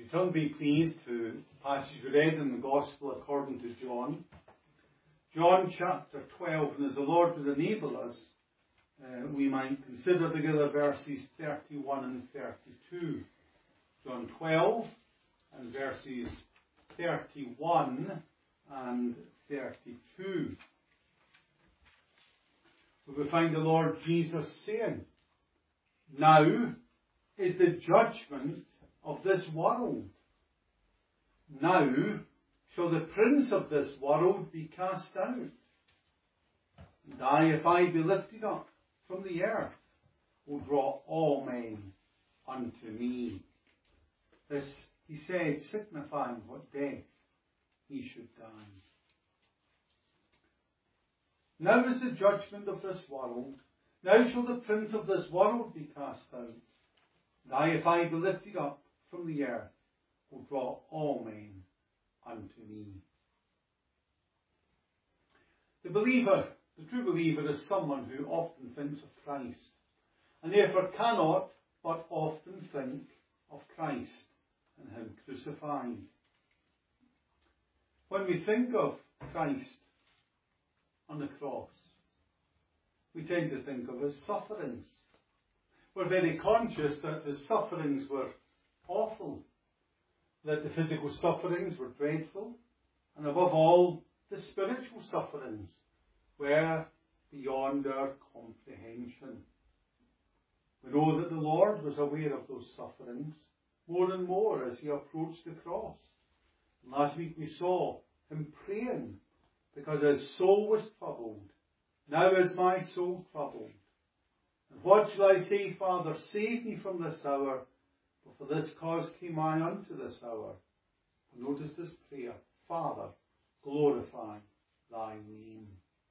you turn, be pleased, to the passage we read in the Gospel according to John. John chapter 12, and as the Lord would enable us, we might consider together verses 31 and 32. John 12 and verses 31 and 32. We will find the Lord Jesus saying, "Now is the judgment of this world. Now shall the prince of this world be cast out. And I, if I be lifted up from the earth, will draw all men unto me." This he said, signifying what death he should die. Now is the judgment of this world. Now shall the prince of this world be cast out. And I, if I be lifted up from the earth, will draw all men unto me. The believer, the true believer, is someone who often thinks of Christ, and therefore cannot but often think of Christ and Him crucified. When we think of Christ on the cross, we tend to think of His sufferings. We're very conscious that His sufferings were awful, that the physical sufferings were dreadful, and above all, the spiritual sufferings were beyond our comprehension. We know that the Lord was aware of those sufferings more and more as He approached the cross. And last week we saw Him praying because His soul was troubled. "Now is my soul troubled. And what shall I say, Father? Save me from this hour. For this cause came I unto this hour." Notice this prayer: "Father, glorify thy name."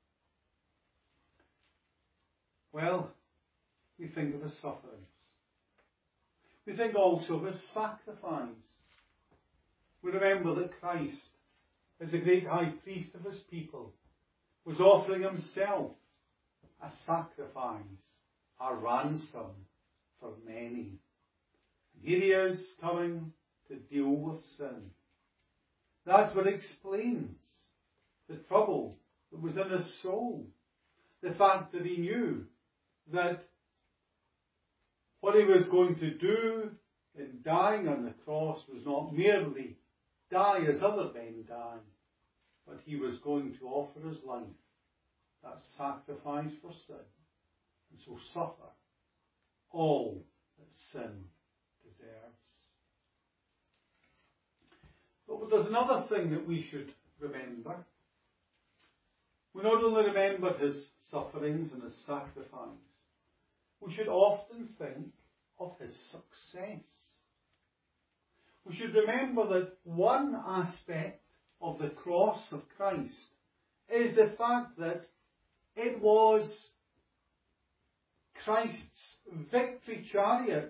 Well, we think of His sufferings. We think also of His sacrifice. We remember that Christ, as the great high priest of His people, was offering Himself a sacrifice, a ransom for many. Here He is coming to deal with sin. That's what explains the trouble that was in His soul. The fact that He knew that what He was going to do in dying on the cross was not merely die as other men die, but He was going to offer His life, that sacrifice for sin, and so suffer all that sin deserves. But there's another thing that we should remember. We not only remember His sufferings and His sacrifice, we should often think of His success. We should remember that one aspect of the cross of Christ is the fact that it was Christ's victory chariot.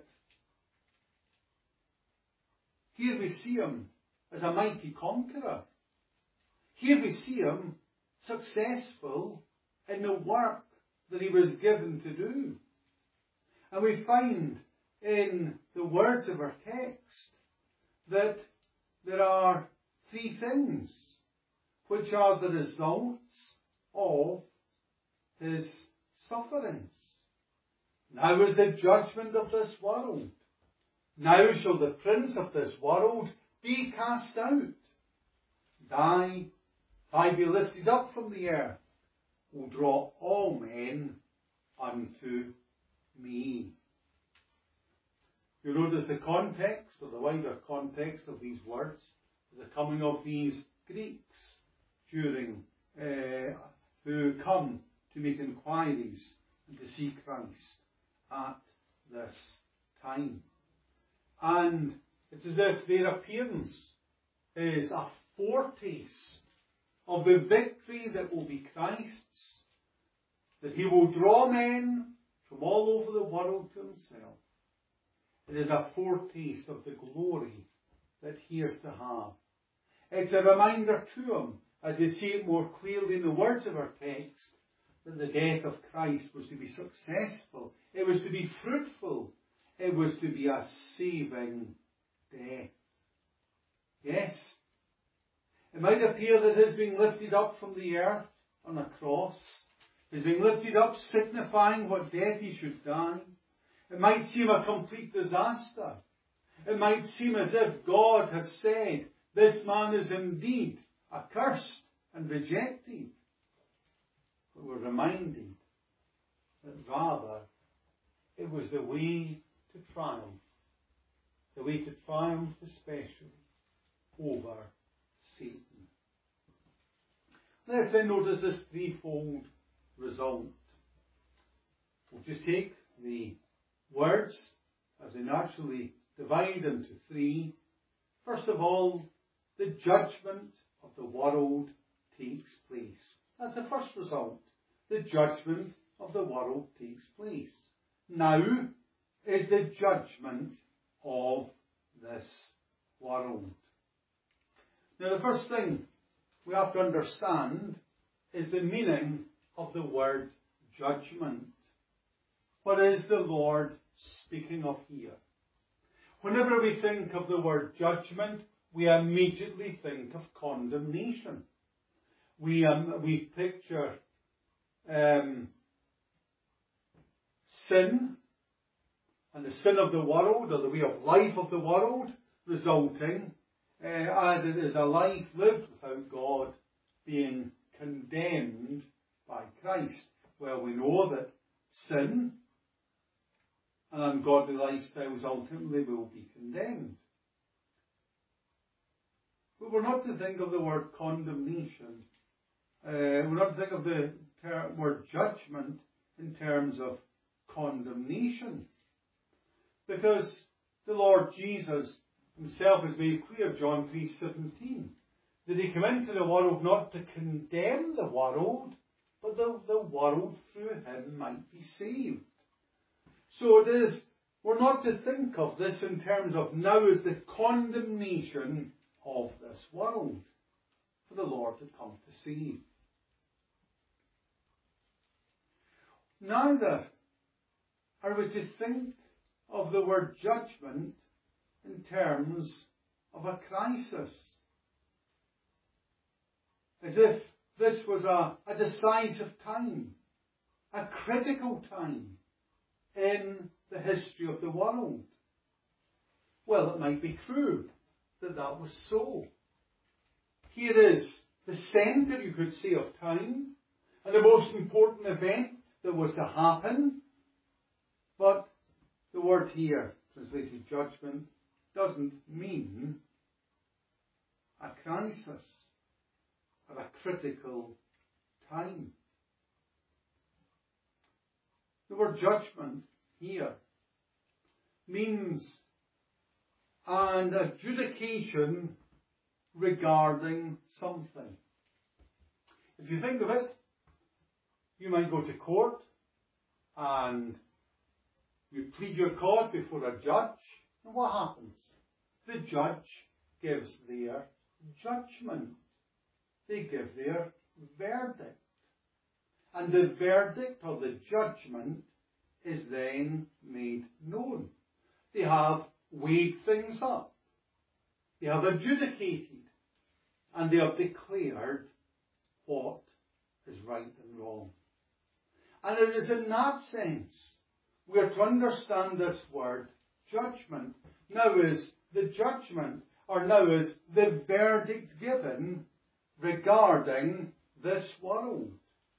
Here we see Him as a mighty conqueror. Here we see Him successful in the work that He was given to do. And we find in the words of our text that there are three things which are the results of His sufferings. Now is the judgment of this world. Now shall the prince of this world be cast out. And I be lifted up from the earth, will draw all men unto me. You notice the context, or the wider context of these words, is the coming of these Greeks during who come to make inquiries and to see Christ at this time. And it's as if their appearance is a foretaste of the victory that will be Christ's, that He will draw men from all over the world to Himself. It is a foretaste of the glory that He is to have. It's a reminder to Him, as we see it more clearly in the words of our text, that the death of Christ was to be successful. It was to be fruitful. It was to be a saving death. Yes. It might appear that His being lifted up from the earth on a cross, His being lifted up signifying what death He should die. It might seem a complete disaster. It might seem as if God has said, this man is indeed accursed and rejected. But we're reminded that rather it was the way to triumph. The way to triumph especially over Satan. Let's then notice this threefold result. We'll just take the words as they naturally divide into three. First of all, the judgment of the world takes place. That's the first result. The judgment of the world takes place. Now is the judgment of this world. Now the first thing we have to understand is the meaning of the word judgment. What is the Lord speaking of here? Whenever we think of the word judgment, we immediately think of condemnation. We picture sin and the sin of the world, or the way of life of the world, resulting as it is a life lived without God, being condemned by Christ. Well, we know that sin and ungodly lifestyles ultimately will be condemned. But we're not to think of the word condemnation. We're not to think of the word judgment in terms of condemnation. Because the Lord Jesus Himself has made clear, John 3:17, that He came into the world not to condemn the world, but the world through Him might be saved. So it is, we're not to think of this in terms of now as the condemnation of this world, for the Lord to come to save. Neither are we to think of the word judgment in terms of a crisis, as if this was a decisive time, a critical time in the history of the world. Well, it might be true that that was so. Here is the centre, you could say, of time, and the most important event that was to happen. But the word here, translated judgment, doesn't mean a crisis or a critical time. The word judgment here means an adjudication regarding something. If you think of it, you might go to court and you plead your cause before a judge, and what happens? The judge gives their judgment. They give their verdict. And the verdict or the judgment is then made known. They have weighed things up. They have adjudicated. And they have declared what is right and wrong. And it is in that sense we are to understand this word judgment. Now is the judgment, or now is the verdict given regarding this world.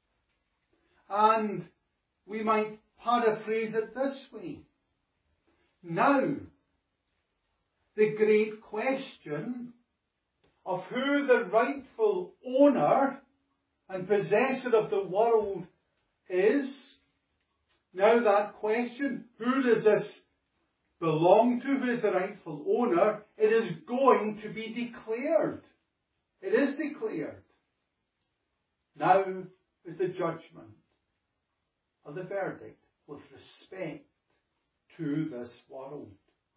And we might paraphrase it this way. Now, the great question of who the rightful owner and possessor of the world is, now that question, who does this belong to, who is the rightful owner, it is going to be declared. It is declared. Now is the judgment of the verdict with respect to this world.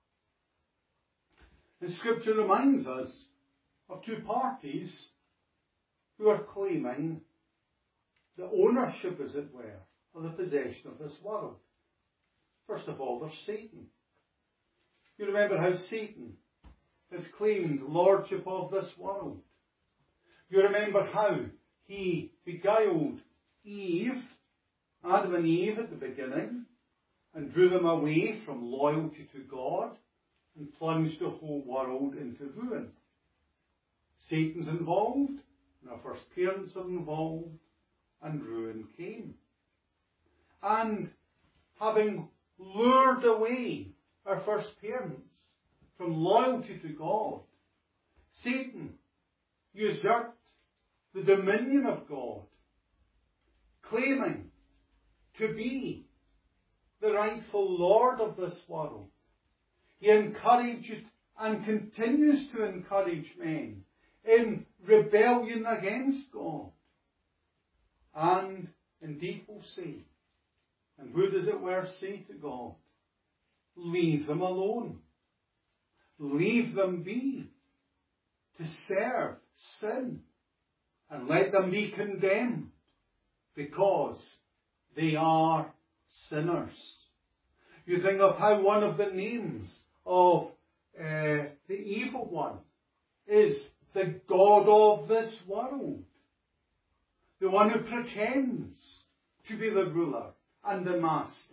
And Scripture reminds us of two parties who are claiming the ownership, as it were, of the possession of this world. First of all, there's Satan. You remember how Satan has claimed lordship of this world. You remember how he beguiled Adam and Eve at the beginning, and drew them away from loyalty to God and plunged the whole world into ruin. Satan's involved, and our first parents are involved, and ruin came. And having lured away our first parents from loyalty to God, Satan usurped the dominion of God, claiming to be the rightful Lord of this world. He encouraged and continues to encourage men in rebellion against God. And indeed will say, and who does it worse say to God? Leave them alone. Leave them be to serve sin, and let them be condemned, because they are sinners. You think of how one of the names of the evil one is the God of this world, the one who pretends to be the ruler and the master,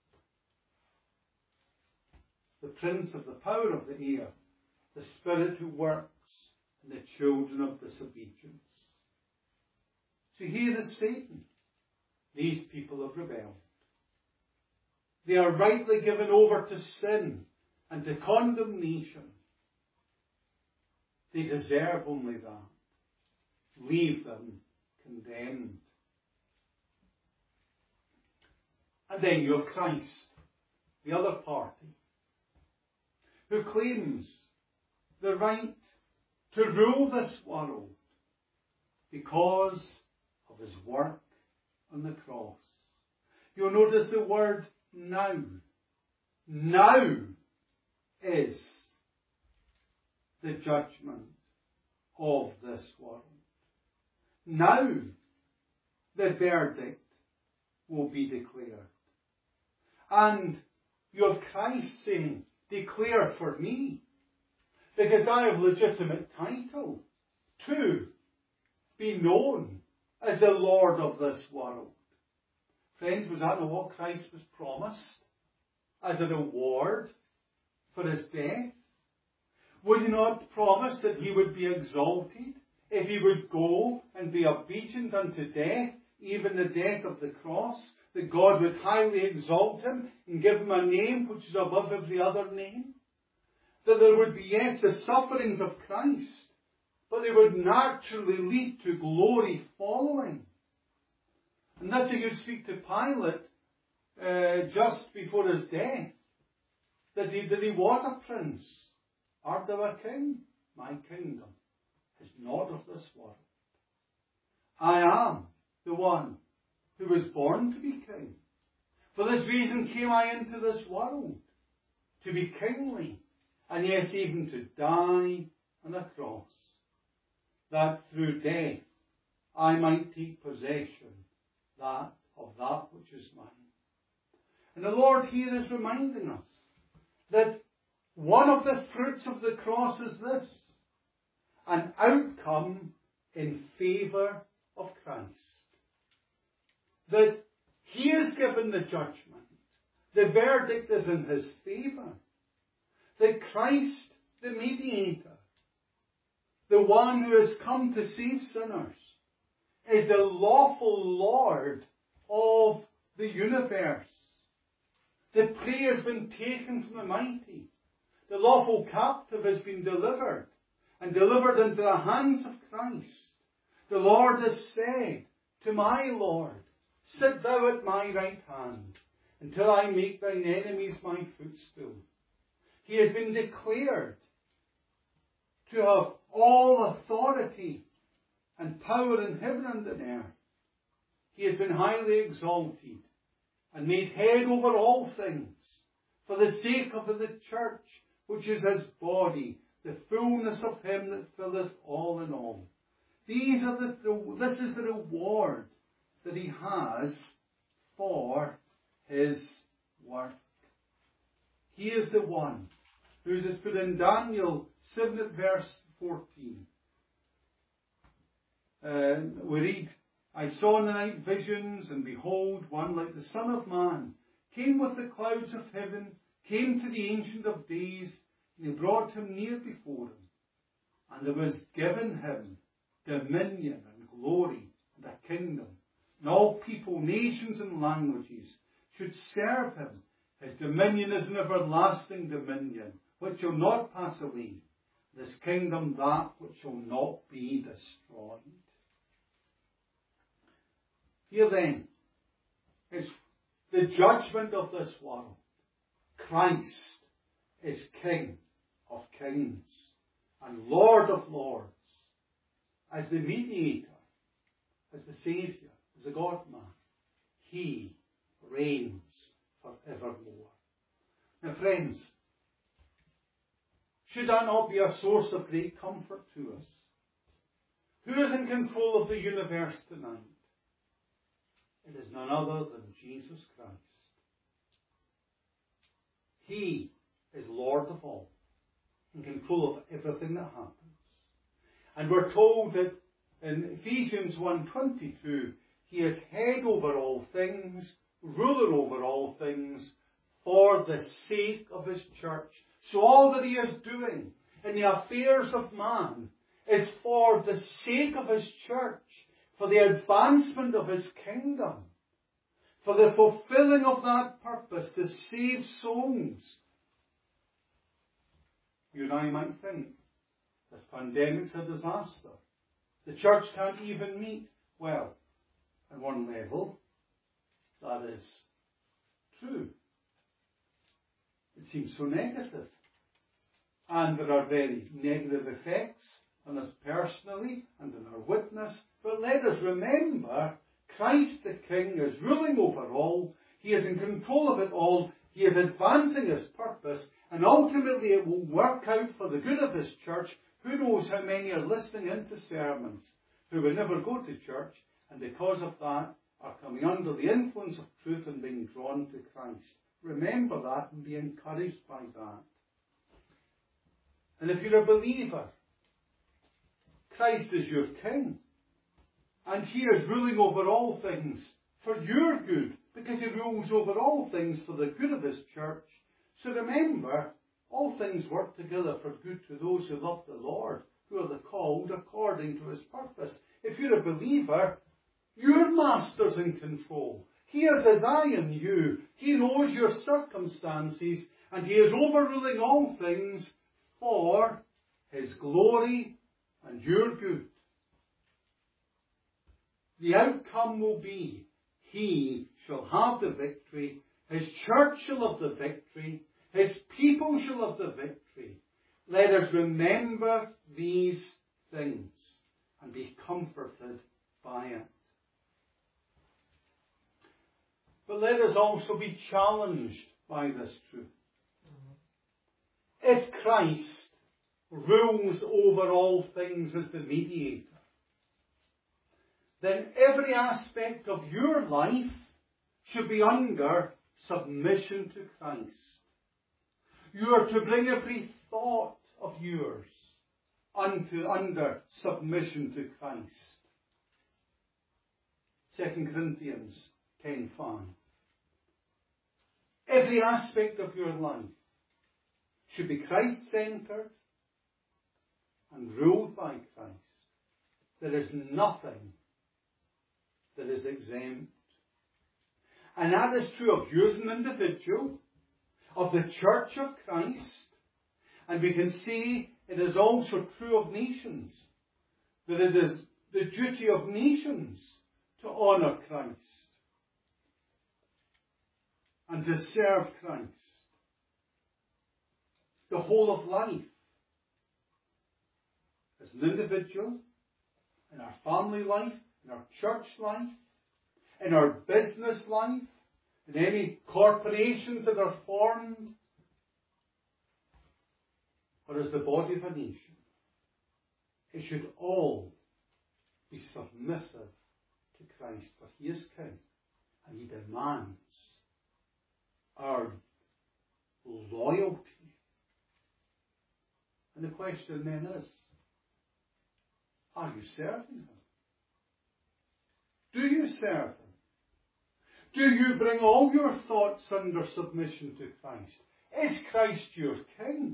the prince of the power of the air, the spirit who works in the children of disobedience. So here is Satan. These people have rebelled. They are rightly given over to sin and to condemnation. They deserve only that. Leave them condemned. And then you have Christ, the other party, who claims the right to rule this world because of his work on the cross. You'll notice the word now. Now is the judgment of this world. Now the verdict will be declared. And you have Christ saying, declare for me, because I have legitimate title to be known as the Lord of this world. Friends, was that not what Christ was promised as a reward for his death? Was he not promised that he would be exalted if he would go and be obedient unto death, even the death of the cross, that God would highly exalt him and give him a name which is above every other name? That there would be, yes, the sufferings of Christ, but they would naturally lead to glory following. And that's what you speak to Pilate just before his death, that he was a prince. Art thou a king? My kingdom is not of this world. I am the one who was born to be king. For this reason came I into this world, to be kingly, and yes, even to die on a cross, that through death I might take possession of that which is mine. And the Lord here is reminding us that one of the fruits of the cross is this: an outcome in favour of Christ. That he is given the judgment. The verdict is in his favour. That Christ, the mediator, the one who has come to save sinners, is the lawful Lord of the universe. The prey has been taken from the mighty. The lawful captive has been delivered, and delivered into the hands of Christ. The Lord has said to my Lord, sit thou at my right hand, until I make thine enemies my footstool. He has been declared to have all authority and power in heaven and in earth. He has been highly exalted and made head over all things for the sake of the church, which is his body, the fullness of him that filleth all in all. This is the reward that he has for his work. He is the one who's is put in Daniel 7 at verse 14. We read, I saw in the night visions, and behold, one like the Son of Man came with the clouds of heaven, came to the Ancient of Days, and he brought him near before him. And there was given him dominion and glory and a kingdom, and all people, nations and languages should serve him. His dominion is an everlasting dominion, which shall not pass away. This kingdom that which shall not be destroyed. Here then is the judgment of this world. Christ is King of kings and Lord of lords, as the mediator, as the Saviour, as the God-man. He reigns forevermore. Now friends, should that not be a source of great comfort to us? Who is in control of the universe tonight? It is none other than Jesus Christ. He is Lord of all, in control of everything that happens. And we're told that in Ephesians 1:22, He is head over all things, ruler over all things, for the sake of His church. So all that He is doing in the affairs of man is for the sake of His church, for the advancement of His kingdom, for the fulfilling of that purpose to save souls. You and I might think, this pandemic's a disaster. The church can't even meet. Well, on one level, that is true. It seems so negative. And there are very negative effects on us personally and on our witness. But let us remember, Christ the King is ruling over all. He is in control of it all. He is advancing His purpose. And ultimately it will work out for the good of His church. Who knows how many are listening into sermons who will never go to church, and because of that are coming under the influence of truth and being drawn to Christ. Remember that and be encouraged by that. And if you're a believer, Christ is your King. And He is ruling over all things for your good, because He rules over all things for the good of His church. So remember, all things work together for good to those who love the Lord, who are the called according to His purpose. If you're a believer, your Master's in control. He has His eye on you. He knows your circumstances, and He is overruling all things for His glory and your good. The outcome will be, He shall have the victory, His church shall have the victory, His people shall have the victory. Let us remember these things and be comforted by it. But let us also be challenged by this truth. If Christ rules over all things as the mediator, then every aspect of your life should be under submission to Christ. You are to bring every thought of yours under submission to Christ. 2 Corinthians 10:5. Every aspect of your life should be Christ-centered and ruled by Christ. There is nothing that is exempt. And that is true of you as an individual, of the Church of Christ, and we can see it is also true of nations, that it is the duty of nations to honour Christ and to serve Christ. The whole of life, as an individual, in our family life, in our church life, in our business life, in any corporations that are formed, or as the body of a nation, it should all be submissive to Christ, for He is King, and He demands our loyalty And the question then is, are you serving him? Do you serve him? Do you bring all your thoughts under submission to Christ? Is Christ your king?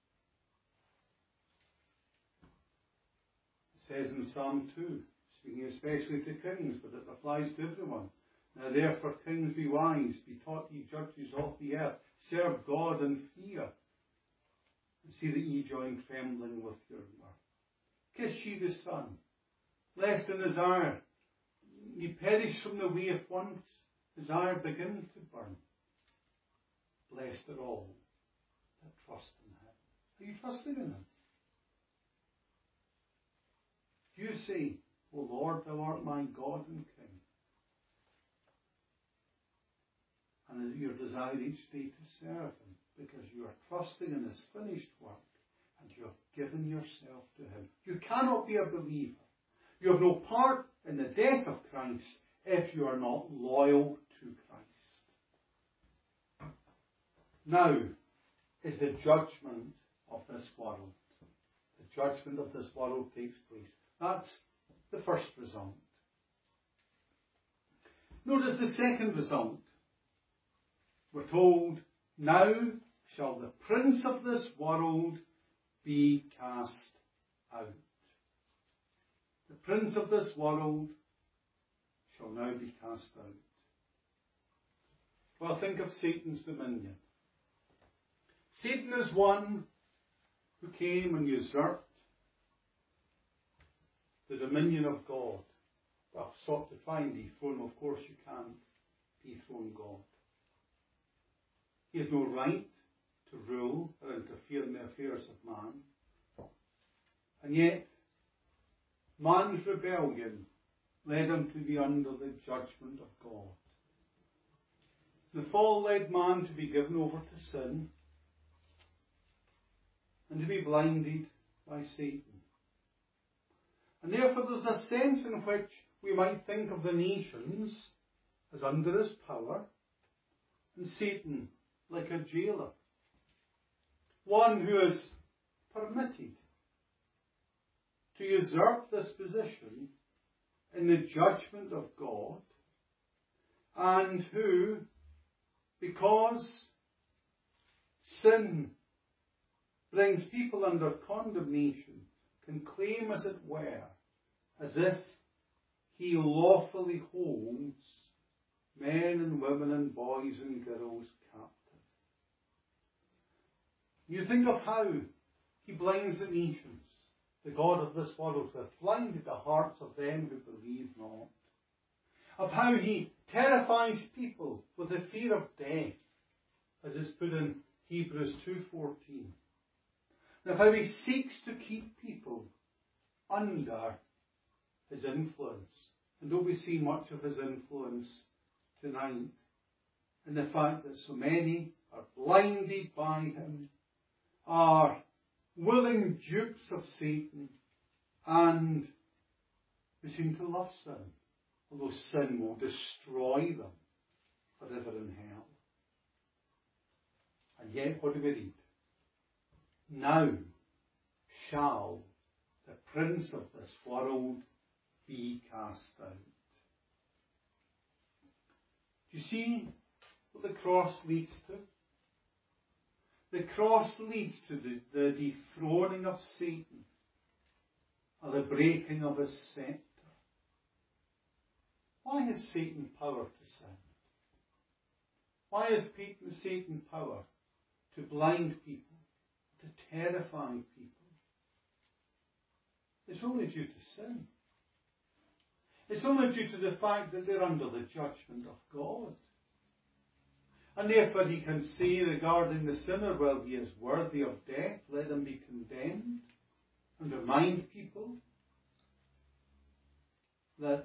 It says in Psalm 2, speaking especially to kings, but it applies to everyone. Now therefore, kings, be wise, be taught, ye judges of the earth, serve God in fear, and see that ye join trembling with your mirth. Kiss ye the Son, lest in his ire ye perish from the way at once, his ire begin to burn. Blessed are all that trust in him. Are you trusting in him? Do you say, O Lord, thou art my God and King? And is your desire each day to serve him, because you are trusting in his finished work, and you have given yourself to him. You cannot be a believer. You have no part in the death of Christ if you are not loyal to Christ. Now is the judgment of this world. The judgment of this world takes place. That's the first result. Notice the second result. We're told, now shall the prince of this world be cast out. The prince of this world shall now be cast out. Well, think of Satan's dominion. Satan is one who came and usurped the dominion of God. Well, sought to try and dethrone. Of course you can't dethrone God. He has no right to rule or interfere in the affairs of man. And yet, man's rebellion led him to be under the judgment of God. The fall led man to be given over to sin and to be blinded by Satan. And therefore there's a sense in which we might think of the nations as under his power and Satan like a jailer. One who is permitted to usurp this position in the judgment of God, and who, because sin brings people under condemnation, can claim, as it were, as if he lawfully holds men and women and boys and girls captive. You think of how he blinds the nations, the God of this world, who hath blinded the hearts of them who believe not. Of how he terrifies people with the fear of death, as is put in Hebrews 2:14. And of how he seeks to keep people under his influence. And don't we see much of his influence tonight in the fact that so many are blinded by him, are willing dupes of Satan, and who seem to love sin, although sin will destroy them forever in hell. And yet, what do we read? Now shall the prince of this world be cast out. Do you see what the cross leads to? The cross leads to the dethroning of Satan, or the breaking of his scepter. Why has Satan power to sin? Why has Satan power to blind people, to terrify people? It's only due to sin. It's only due to the fact that they're under the judgment of God. And therefore he can say regarding the sinner, well, he is worthy of death, let him be condemned, and remind people that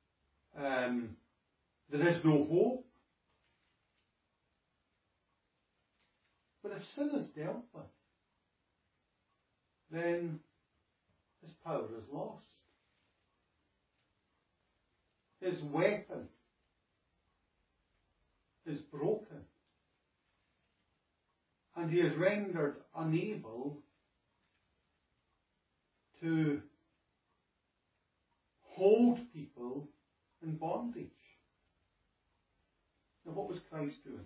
there is no hope. But if sin is dealt with, then his power is lost. His weapon is broken. And he is rendered unable to hold people in bondage. Now, what was Christ doing?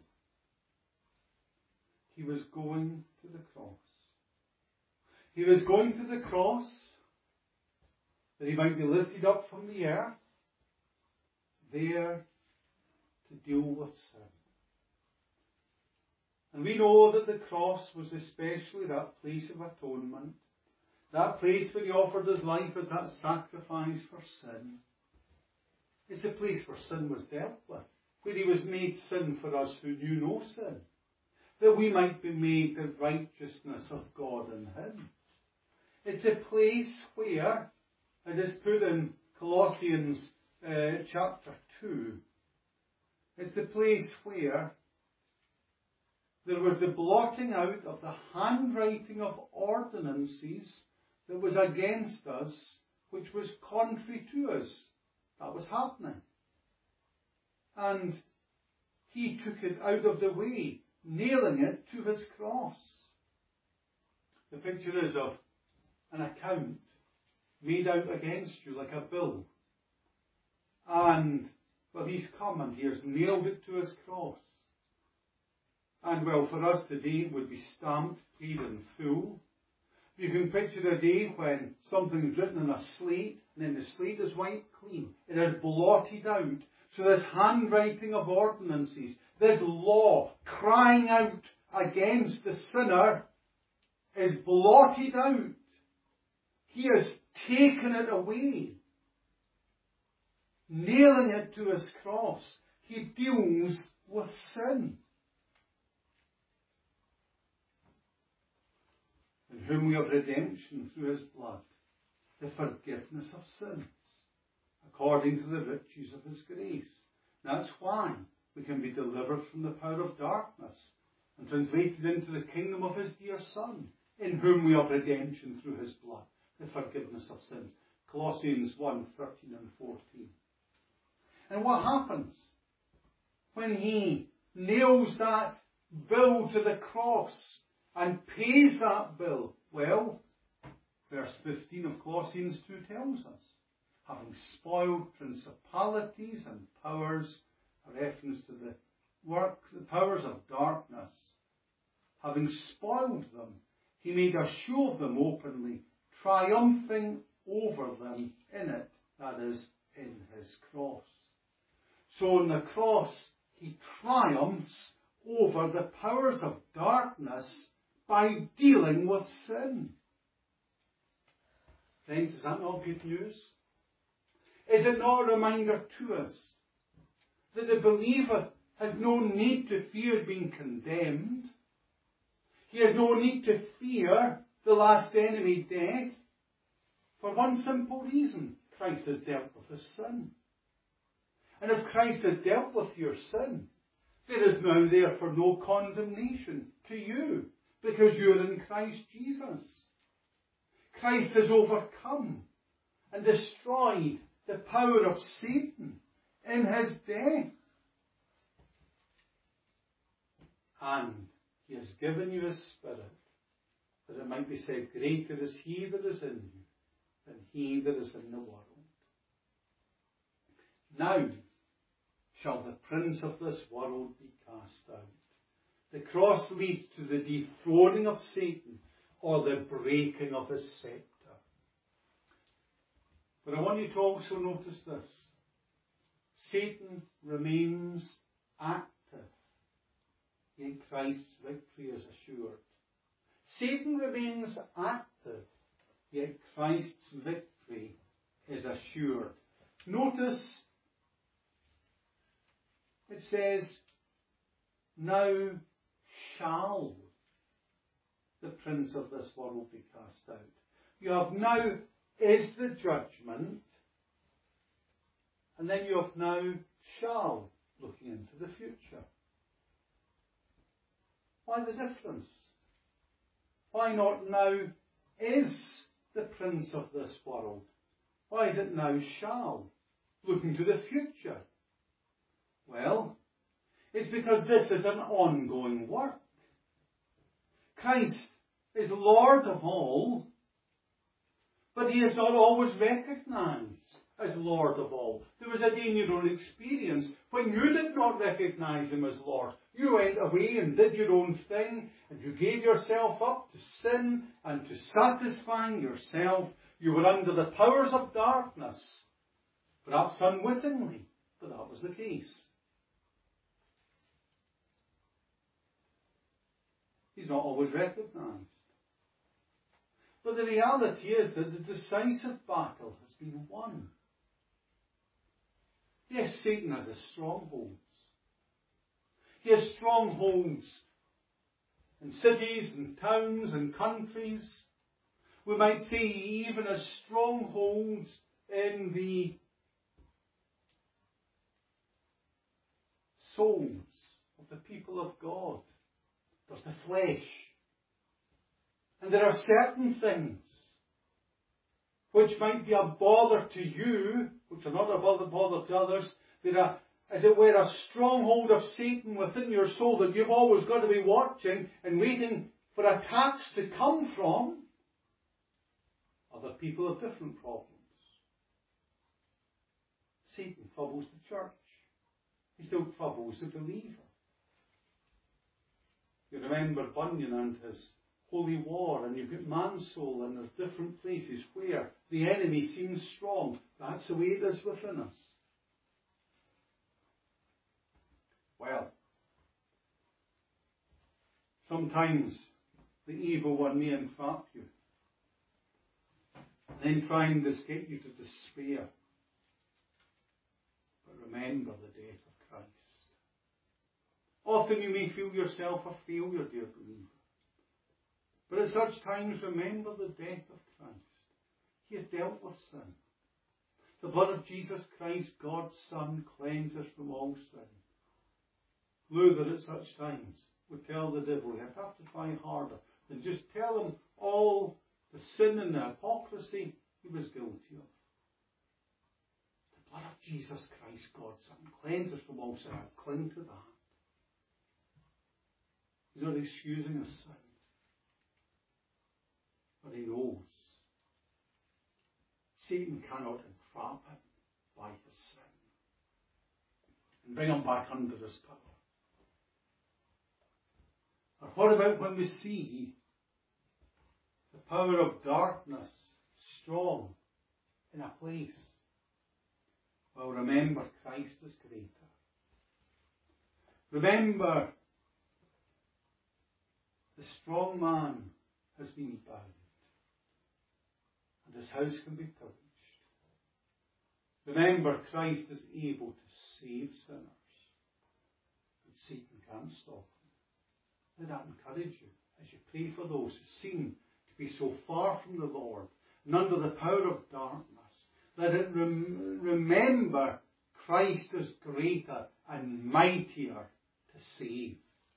He was going to the cross. He was going to the cross that he might be lifted up from the earth, there to deal with sin. And we know that the cross was especially that place of atonement, that place where he offered his life as that sacrifice for sin. It's the place where sin was dealt with, where he was made sin for us who knew no sin, that we might be made the righteousness of God in him. It's a place where, as is put in Colossians chapter 2, it's the place where there was the blotting out of the handwriting of ordinances that was against us, which was contrary to us. That was happening. And he took it out of the way, nailing it to his cross. The picture is of an account made out against you like a bill. And, well, he's come and he has nailed it to his cross. And, well, for us today it would be stamped, paid in full. You can picture a day when something's written on a slate, and then the slate is wiped clean. It is blotted out. So this handwriting of ordinances, this law crying out against the sinner, is blotted out. He has taken it away, nailing it to his cross. He deals with sin. In whom we have redemption through his blood, the forgiveness of sins, according to the riches of his grace. That's why we can be delivered from the power of darkness and translated into the kingdom of his dear Son, in whom we have redemption through his blood, the forgiveness of sins. Colossians 1:13 and 14. And what happens when he nails that bill to the cross and pays that bill? Well, verse 15 of Colossians 2 tells us, having spoiled principalities and powers, a reference to the powers of darkness, having spoiled them, he made a show of them openly, triumphing over them in it, that is, in his cross. So on the cross, he triumphs over the powers of darkness by dealing with sin. Friends, is that not good news? Is it not a reminder to us that the believer has no need to fear being condemned? He has no need to fear the last enemy, death, for one simple reason: Christ has dealt with his sin. And if Christ has dealt with your sin, there is now therefore no condemnation to you, because you are in Christ Jesus. Christ has overcome and destroyed the power of Satan in his death. And he has given you his Spirit, that it might be said, greater is he that is in you than he that is in the world. Now shall the prince of this world be cast out. The cross leads to the dethroning of Satan, or the breaking of his scepter. But I want you to also notice this. Satan remains active, yet Christ's victory is assured. Satan remains active, yet Christ's victory is assured. Notice it says, now shall the prince of this world be cast out. You have now is the judgment, and then you have now shall, looking into the future. Why the difference? Why not now is the prince of this world? Why is it now shall, looking to the future? Well, it's because this is an ongoing work. Christ is Lord of all, But he is not always recognised as Lord of all. There was a day in your own experience when you did not recognise him as Lord. You went away and did your own thing, and you gave yourself up to sin and to satisfying yourself. You were under the powers of darkness, perhaps unwittingly, but that was the case. He's not always recognised. But the reality is that the decisive battle has been won. Yes, Satan has his strongholds. He has strongholds in cities and towns and countries. We might say he even has strongholds in the souls of the people of God. There's the flesh. And there are certain things which might be a bother to you, which are not a bother to others. There are, as it were, a stronghold of Satan within your soul that you've always got to be watching and waiting for attacks to come from. Other people have different problems. Satan troubles the church. He still troubles the believer. You remember Bunyan and his holy war, and you've got man's soul, and there's different places where the enemy seems strong. That's the way it is within us. Well, sometimes the evil one may entrap you, then try and get you to despair. But remember the death of Christ. Often you may feel yourself a failure, dear believer. But at such times, remember the death of Christ. He has dealt with sin. The blood of Jesus Christ, God's Son, cleanses from all sin. Luther at such times would tell the devil, you have to try harder than just tell him all the sin and the hypocrisy he was guilty of. The blood of Jesus Christ, God's Son, cleanses from all sin. Cling to that. He's not excusing his sin. But he knows Satan cannot entrap him by his sin and bring him back under his power. Or what about when we see the power of darkness strong in a place? Well, remember Christ is greater. Remember the strong man has been bound, and his house can be pillaged. Remember, Christ is able to save sinners, but Satan can't stop him. Let that encourage you as you pray for those who seem to be so far from the Lord and under the power of darkness. Let it remember Christ is greater and mightier to save.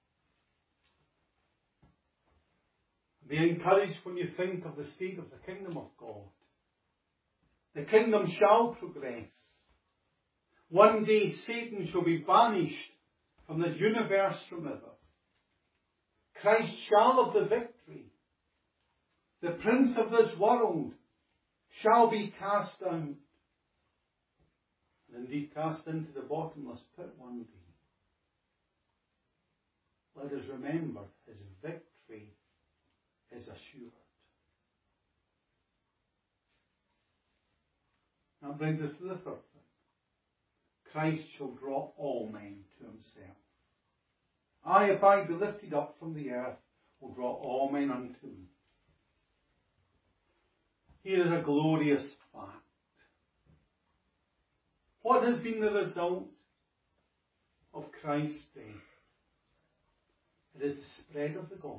Be encouraged when you think of the state of the kingdom of God. The kingdom shall progress. One day Satan shall be banished from this universe forever. Christ shall have the victory. The prince of this world shall be cast down, and indeed cast into the bottomless pit one day. Let us remember his victory is assured. That brings us to the third thing. Christ shall draw all men to himself. I, if I be lifted up from the earth, will draw all men unto me. Here is a glorious fact. What has been the result of Christ's death? It is the spread of the gospel.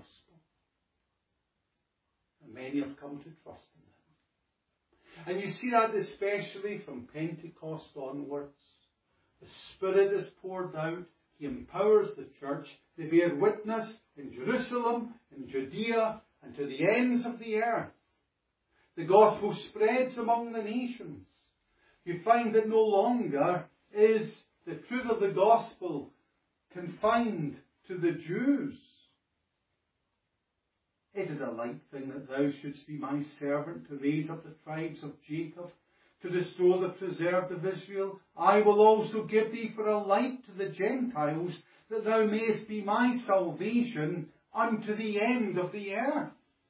And many have come to trust in him. And you see that especially from Pentecost onwards. The Spirit is poured out. He empowers the church. They bear witness in Jerusalem, in Judea, and to the ends of the earth. The gospel spreads among the nations. You find that no longer is the truth of the gospel confined to the Jews. Is it a light thing that thou shouldst be my servant to raise up the tribes of Jacob, to restore the preserved of Israel? I will also give thee for a light to the Gentiles, that thou mayest be my salvation unto the end of the earth.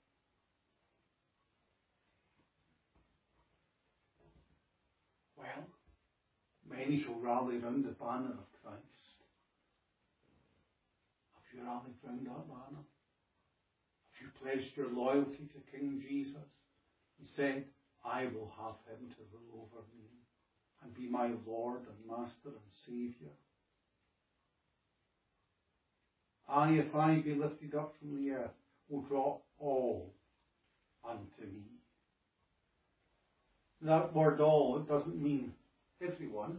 Well, many shall rally round the banner of Christ. Have you rallied round that banner? Have you pledged your loyalty to King Jesus and said, I will have him to rule over me and be my Lord and Master and Saviour? I, if I be lifted up from the earth, will draw all unto me. That word all, it doesn't mean everyone.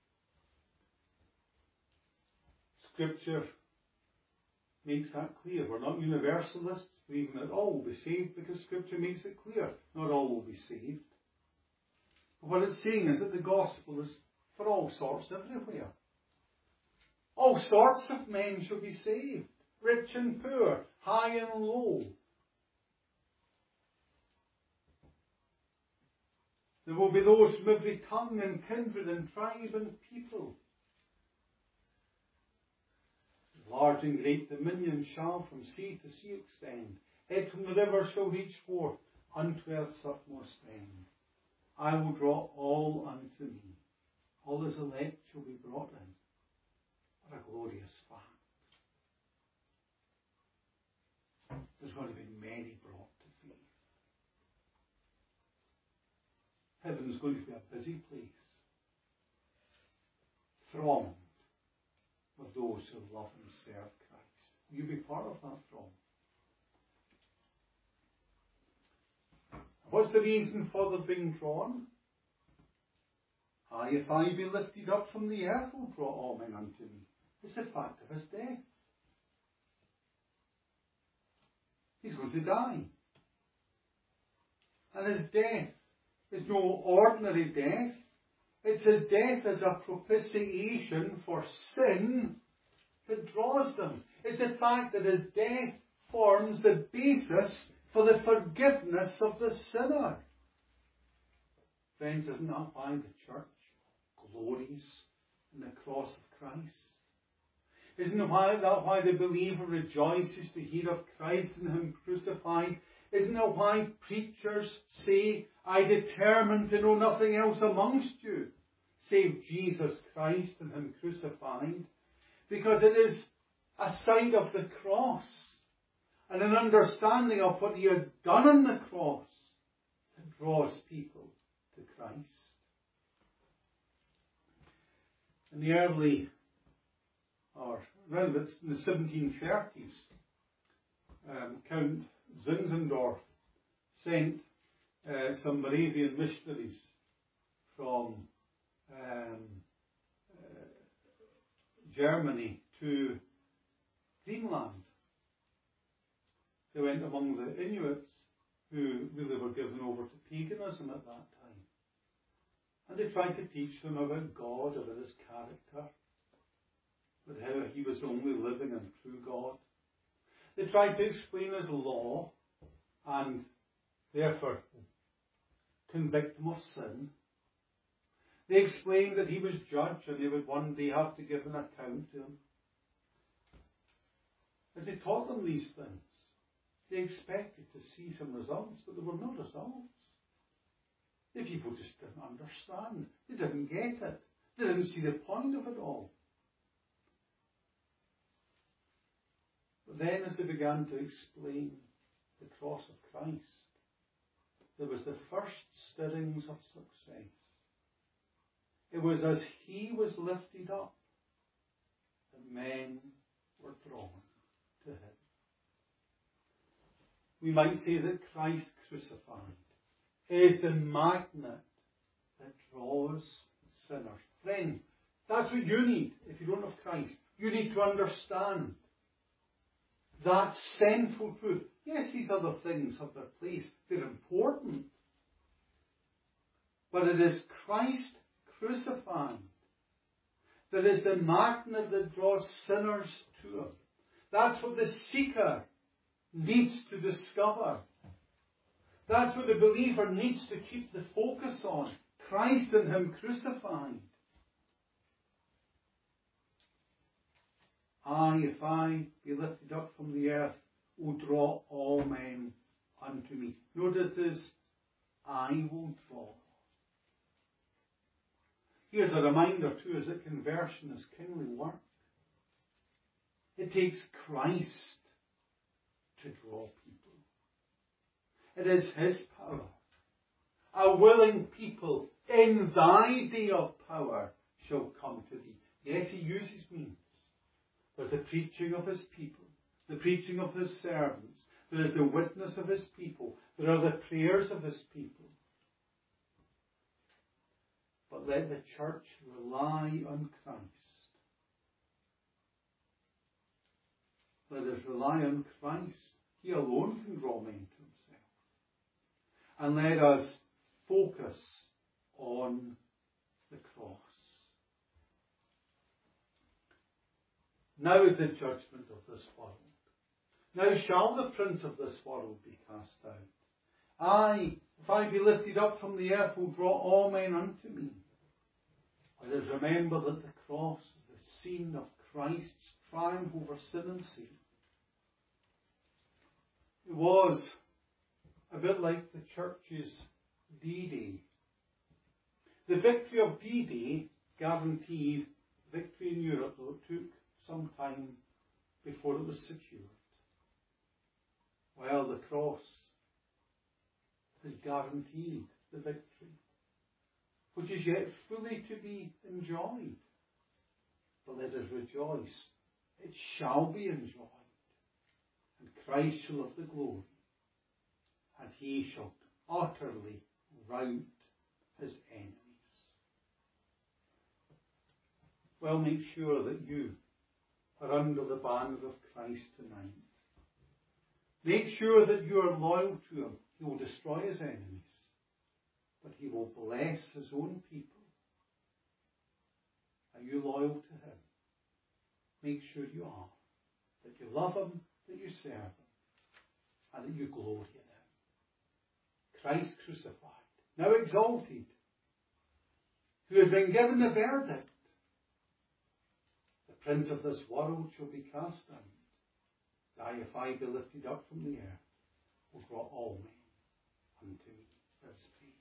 Scripture makes that clear. We're not universalists, believing that all will be saved, because Scripture makes it clear not all will be saved. But what it's saying is that the gospel is for all sorts everywhere. All sorts of men shall be saved, rich and poor, high and low. There will be those from every tongue and kindred and tribe and people. Large and great dominion shall from sea to sea extend. Head from the river shall reach forth unto earth's utmost end. I will draw all unto me. All his elect shall be brought in. What a glorious fact. There's going to be many brought to faith. Heaven's going to be a busy place, thronged with those who love and serve Christ. Will you be part of that throng? What's the reason for the being drawn? I, if I be lifted up from the earth, will draw all men unto me. It's the fact of his death. He's going to die. And his death is no ordinary death. It's his death as a propitiation for sin that draws them. It's the fact that his death forms the basis for the forgiveness of the sinner. Friends, isn't that why the church glories in the cross of Christ? Isn't that why the believer rejoices to hear of Christ and him crucified? Isn't that why preachers say, I determine to know nothing else amongst you save Jesus Christ and him crucified? Because it is a sight of the cross and an understanding of what he has done on the cross that draws people to Christ. In the early, or around in the 1730s, Count Zinzendorf sent some Moravian missionaries from Germany to Greenland. They went among the Inuits, who really were given over to paganism at that time. And they tried to teach them about God, about his character, but how he was the only living and true God. They tried to explain his law and therefore convict him of sin. They explained that he was judge and they would one day have to give an account to him. As they taught them these things, they expected to see some results, but there were no results. The people just didn't understand. They didn't get it. They didn't see the point of it all. But then as they began to explain the cross of Christ, there was the first stirrings of success. It was as he was lifted up that men were drawn to him. We might say that Christ crucified is the magnet that draws sinners. Friend, that's what you need if you don't have Christ. You need to understand that central truth. Yes, these other things have their place. They're important. But it is Christ crucified that is the magnet that draws sinners to him. That's what the seeker needs to discover. That's what the believer needs to keep the focus on. Christ and Him crucified. If I be lifted up from the earth, will draw all men unto me. Note it is, I will draw. Here's a reminder too, is that conversion is kingly work. It takes Christ to draw people. It is His power. A willing people in thy day of power shall come to thee. Yes, He uses means. There's the preaching of His people, the preaching of His servants. There is the witness of His people. There are the prayers of His people. But let the church rely on Christ. Let us rely on Christ. He alone can draw men to Himself. And let us focus on the cross. Now is the judgment of this world. Now shall the prince of this world be cast out. If I be lifted up from the earth, will draw all men unto me. Let us remember that the cross is the scene of Christ's triumph over sin and sin. It was a bit like the church's D-Day. The victory of D-Day guaranteed victory in Europe, though it took some time before it was secured. Well, the cross has guaranteed the victory, which is yet fully to be enjoyed. But let us rejoice. It shall be enjoyed. And Christ shall have the glory. And He shall utterly rout His enemies. Well, make sure that you are under the banner of Christ tonight. Make sure that you are loyal to Him. He will destroy His enemies, but He will bless His own people. Are you loyal to Him? Make sure you are. That you love Him, that you serve Him, and that you glory in Him. Christ crucified, now exalted, who has been given the verdict. The prince of this world shall be cast out. If I be lifted up from the earth, will draw all men unto me. Let's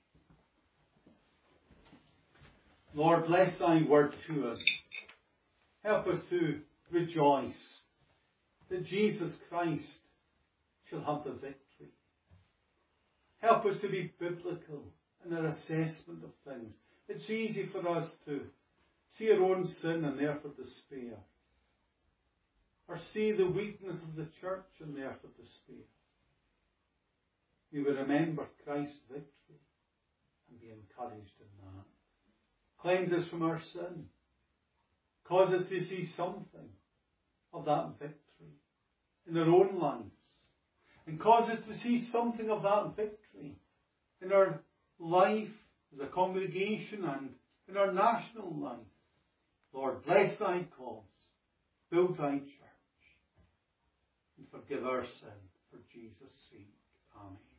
pray. Lord, bless Thy word to us. Help us to rejoice that Jesus Christ shall have the victory. Help us to be biblical in our assessment of things. It's easy for us to see our own sin and therefore despair. Or see the weakness of the church and therefore despair. We will remember Christ's victory and be encouraged in that. Cleanse us from our sin. Cause us to see something of that victory in our own lives. And cause us to see something of that victory in our life as a congregation and in our national life. Lord, bless Thy cause. Build Thy church. And forgive our sin for Jesus' sake. Amen.